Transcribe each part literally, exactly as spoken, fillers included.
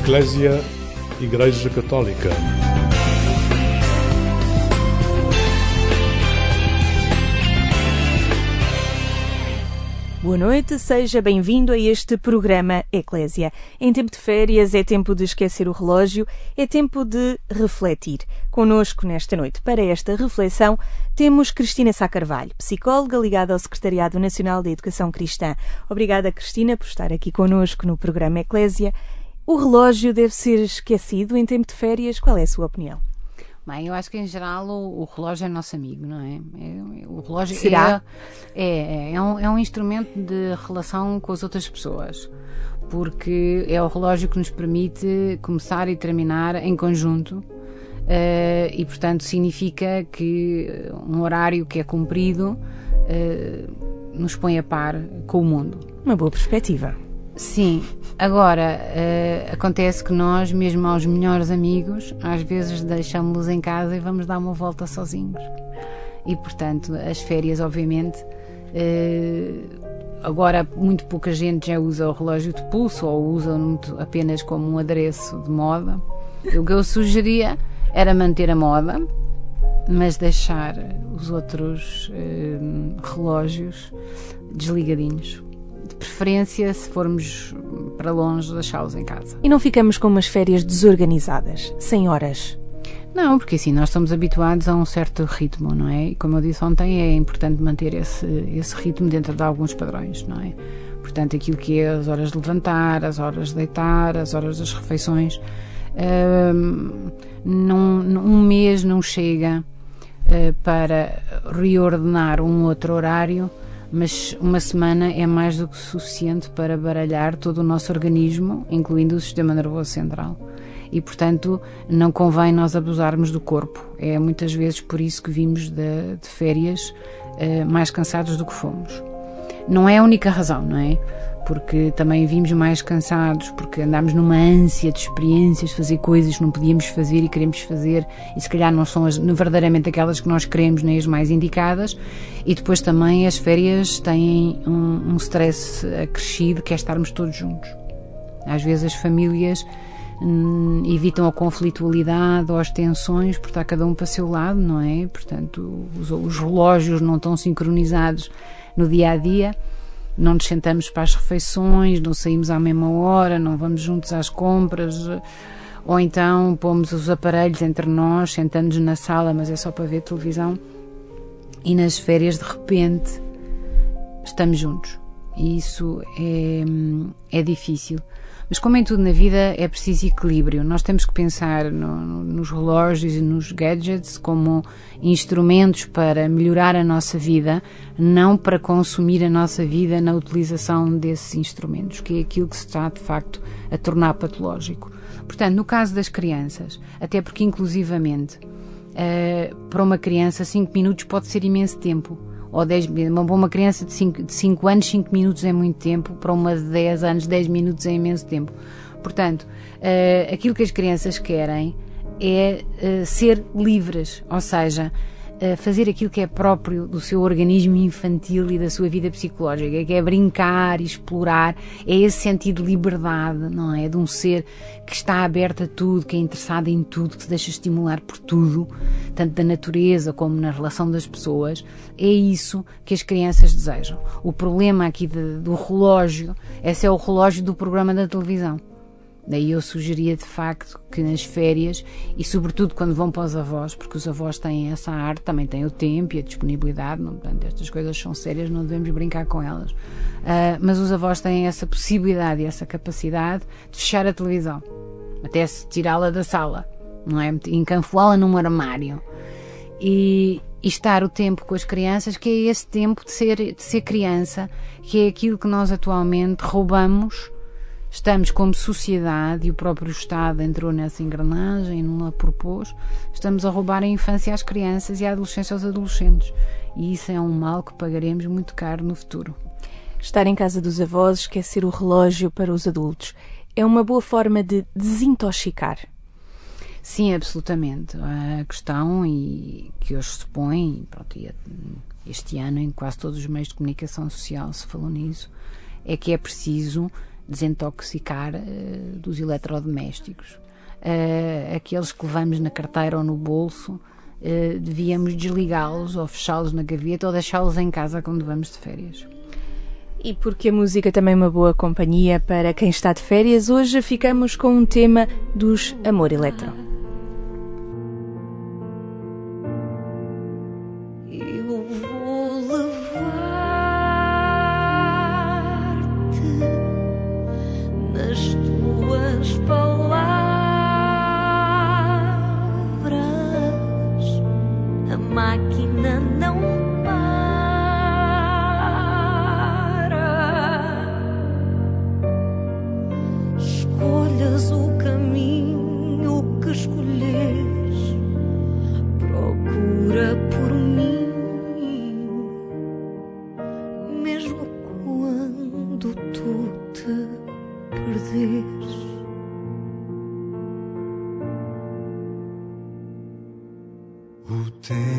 Eclésia, Igreja Católica. Boa noite, seja bem-vindo a este programa Eclésia. Em tempo de férias é tempo de esquecer o relógio, é tempo de refletir. Connosco nesta noite, para esta reflexão, temos Cristina Sá Carvalho, psicóloga ligada ao Secretariado Nacional da Educação Cristã. Obrigada, Cristina, por estar aqui connosco no programa Eclésia. O relógio deve ser esquecido em tempo de férias? Qual é a sua opinião? Bem, eu acho que em geral o, o relógio é nosso amigo, não é? é o relógio Será? É, é, é, um, é um instrumento de relação com as outras pessoas, porque é o relógio que nos permite começar e terminar em conjunto, uh, e portanto significa que um horário que é cumprido uh, nos põe a par com o mundo. Uma boa perspectiva. Sim, agora uh, acontece que nós, mesmo aos melhores amigos, às vezes deixamos-los em casa e vamos dar uma volta sozinhos. E portanto, as férias, obviamente, uh, agora muito pouca gente já usa o relógio de pulso ou usa apenas como um adereço de moda. O que eu sugeria era manter a moda, mas deixar os outros uh, relógios desligadinhos. De preferência, se formos para longe, deixá-los em casa. E não ficamos com umas férias desorganizadas, sem horas? Não, porque assim, nós estamos habituados a um certo ritmo, não é? E como eu disse ontem, é importante manter esse, esse ritmo dentro de alguns padrões, não é? Portanto, aquilo que é as horas de levantar, as horas de deitar, as horas das refeições, hum, não, um mês não chega uh, para reordenar um outro horário, mas uma semana é mais do que suficiente para baralhar todo o nosso organismo, incluindo o sistema nervoso central. E, portanto, não convém nós abusarmos do corpo. É muitas vezes por isso que vimos de, de férias uh, mais cansados do que fomos. Não é a única razão, não é? Porque também vimos mais cansados, porque andámos numa ânsia de experiências, de fazer coisas que não podíamos fazer e queremos fazer, e se calhar não são as, verdadeiramente aquelas que nós queremos, nem as mais indicadas. E depois também as férias têm um, um stress acrescido, que é estarmos todos juntos. Às vezes as famílias hum, evitam a conflitualidade ou as tensões, porque está cada um para o seu lado, não é? Portanto, os, os relógios não estão sincronizados no dia-a-dia. Não nos sentamos para as refeições, não saímos à mesma hora, não vamos juntos às compras, ou então pomos os aparelhos entre nós, sentamos-nos na sala, mas é só para ver televisão, e nas férias de repente estamos juntos. E isso é, é difícil. Mas como em tudo na vida é preciso equilíbrio. Nós temos que pensar no, no, nos relógios e nos gadgets como instrumentos para melhorar a nossa vida, não para consumir a nossa vida na utilização desses instrumentos, que é aquilo que se está de facto a tornar patológico. Portanto, no caso das crianças, até porque inclusivamente uh, para uma criança cinco minutos pode ser imenso tempo. Ou dez, para uma criança de cinco anos, cinco minutos é muito tempo, para uma de dez anos, dez minutos é imenso tempo. Portanto, uh, aquilo que as crianças querem é uh, ser livres, ou seja, uh, fazer aquilo que é próprio do seu organismo infantil e da sua vida psicológica, que é brincar e explorar, é esse sentido de liberdade, não é? De um ser que está aberto a tudo, que é interessado em tudo, que se deixa estimular por tudo, tanto da natureza como na relação das pessoas. É isso que as crianças desejam. O problema aqui de, do relógio, esse é o relógio do programa da televisão. Daí eu sugeria de facto que nas férias, e sobretudo quando vão para os avós, porque os avós têm essa arte, também têm o tempo e a disponibilidade, não, portanto, estas coisas são sérias, não devemos brincar com elas. Uh, mas os avós têm essa possibilidade e essa capacidade de fechar a televisão, até se tirá-la da sala, não é? Encanfolá-la num armário. E, e estar o tempo com as crianças, que é esse tempo de ser, de ser criança, que é aquilo que nós atualmente roubamos. Estamos como sociedade, e o próprio Estado entrou nessa engrenagem, não a propôs, estamos a roubar a infância às crianças e a adolescência aos adolescentes. E isso é um mal que pagaremos muito caro no futuro. Estar em casa dos avós, esquecer o relógio para os adultos, é uma boa forma de desintoxicar. Sim, absolutamente. A questão e que hoje se põe, pronto, este ano em quase todos os meios de comunicação social se falou nisso, é que é preciso desintoxicar uh, dos eletrodomésticos. Uh, aqueles que levamos na carteira ou no bolso, uh, devíamos desligá-los ou fechá-los na gaveta ou deixá-los em casa quando vamos de férias. E porque a música também é uma boa companhia para quem está de férias, hoje ficamos com um tema dos Amor Eletro. Eu vou levar-te nas tuas palavras, a máquina não o caminho que escolheres, procura por mim, mesmo quando tu te perderes. O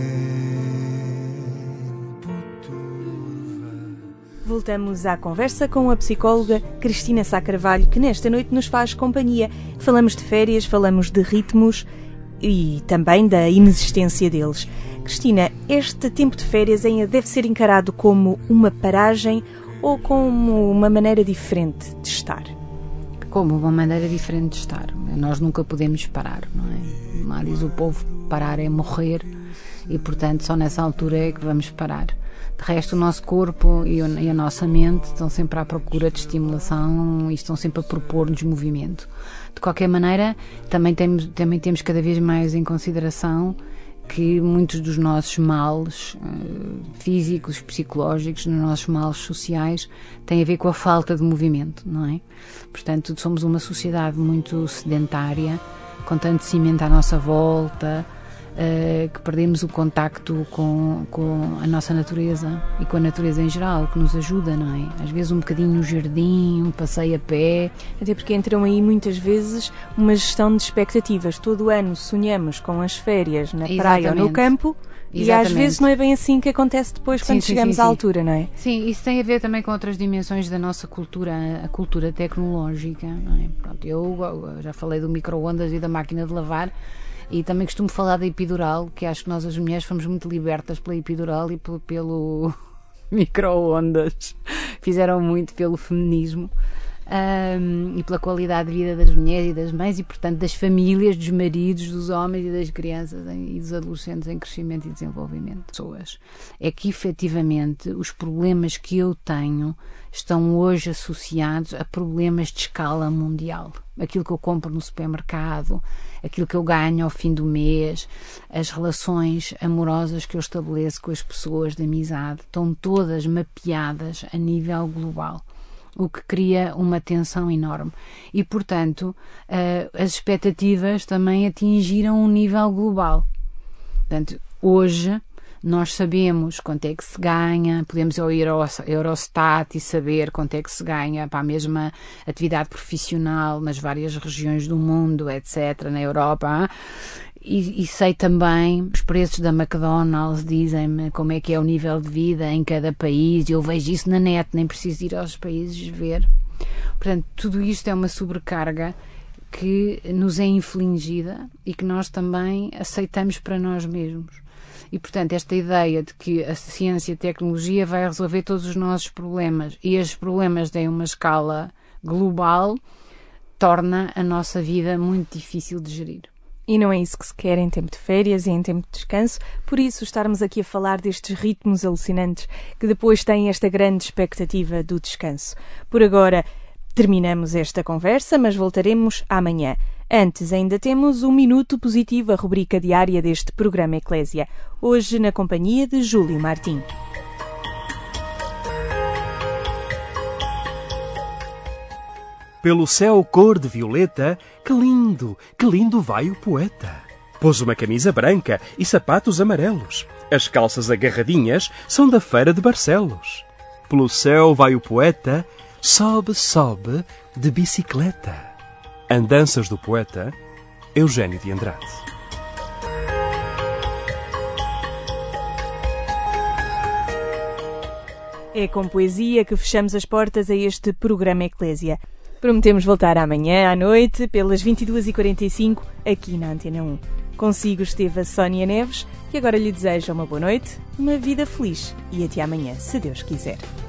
tempo turva. Voltamos à conversa com a psicóloga Cristina Sá Carvalho, que nesta noite nos faz companhia. Falamos de férias, falamos de ritmos e também da inexistência deles. Cristina, este tempo de férias ainda deve ser encarado como uma paragem ou como uma maneira diferente de estar? Como uma maneira diferente de estar. Nós nunca podemos parar, não é? Lá diz o povo, parar é morrer, e portanto só nessa altura é que vamos parar. De resto, o nosso corpo e a nossa mente estão sempre à procura de estimulação e estão sempre a propor-nos movimento. De qualquer maneira, também temos, também temos cada vez mais em consideração que muitos dos nossos males uh, físicos, psicológicos, dos nossos males sociais, têm a ver com a falta de movimento, não é? Portanto, somos uma sociedade muito sedentária, com tanto cimento à nossa volta, Uh, que perdemos o contacto com, com a nossa natureza e com a natureza em geral, que nos ajuda, não é? Às vezes um bocadinho no jardim, um passeio a pé. Até porque entram aí muitas vezes uma gestão de expectativas. Todo o ano sonhamos com as férias na Exatamente. Praia ou no campo. Exatamente. E às vezes não é bem assim que acontece depois quando sim, sim, chegamos sim, à sim. altura, não é? Sim, isso tem a ver também com outras dimensões da nossa cultura, a cultura tecnológica, não é? Pronto, eu, eu já falei do micro-ondas e da máquina de lavar. E também costumo falar da epidural, que acho que nós as mulheres fomos muito libertas pela epidural e pelo, pelo micro-ondas. Fizeram muito pelo feminismo um, e pela qualidade de vida das mulheres e das mães e, portanto, das famílias, dos maridos, dos homens e das crianças e dos adolescentes em crescimento e desenvolvimento. Pessoas. É que, efetivamente, os problemas que eu tenho estão hoje associados a problemas de escala mundial. Aquilo que eu compro no supermercado, aquilo que eu ganho ao fim do mês, as relações amorosas que eu estabeleço com as pessoas de amizade, estão todas mapeadas a nível global, o que cria uma tensão enorme. E, portanto, uh, as expectativas também atingiram um nível global. Portanto, hoje nós sabemos quanto é que se ganha, podemos ir ao Eurostat e saber quanto é que se ganha para a mesma atividade profissional nas várias regiões do mundo, etcétera, na Europa. E, e sei também, os preços da McDonald's dizem-me como é que é o nível de vida em cada país, e eu vejo isso na net, nem preciso ir aos países ver. Portanto, tudo isto é uma sobrecarga que nos é infligida e que nós também aceitamos para nós mesmos. E, portanto, esta ideia de que a ciência e a tecnologia vai resolver todos os nossos problemas e estes problemas têm uma escala global, torna a nossa vida muito difícil de gerir. E não é isso que se quer em tempo de férias e em tempo de descanso, por isso estarmos aqui a falar destes ritmos alucinantes que depois têm esta grande expectativa do descanso. Por agora, terminamos esta conversa, mas voltaremos amanhã. Antes, ainda temos um Minuto Positivo, a rubrica diária deste programa Eclésia. Hoje, na companhia de Júlio Martim. Pelo céu cor de violeta, que lindo, que lindo vai o poeta. Pôs uma camisa branca e sapatos amarelos. As calças agarradinhas são da feira de Barcelos. Pelo céu vai o poeta, sobe, sobe, de bicicleta. Andanças do poeta, Eugênio de Andrade. É com poesia que fechamos as portas a este programa Eclésia. Prometemos voltar amanhã à noite, pelas vinte e duas e quarenta e cinco, aqui na Antena um. Consigo esteve a Sónia Neves, que agora lhe deseja uma boa noite, uma vida feliz e até amanhã, se Deus quiser.